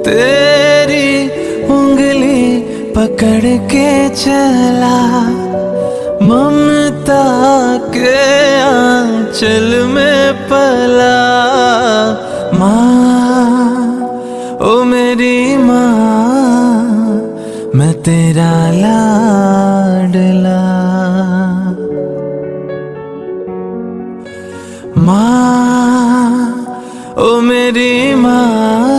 तेरी उंगली पकड़ के चला, ममता के आंचल में पला। माँ ओ मेरी माँ, मैं तेरा लाडला। माँ ओ मेरी माँ,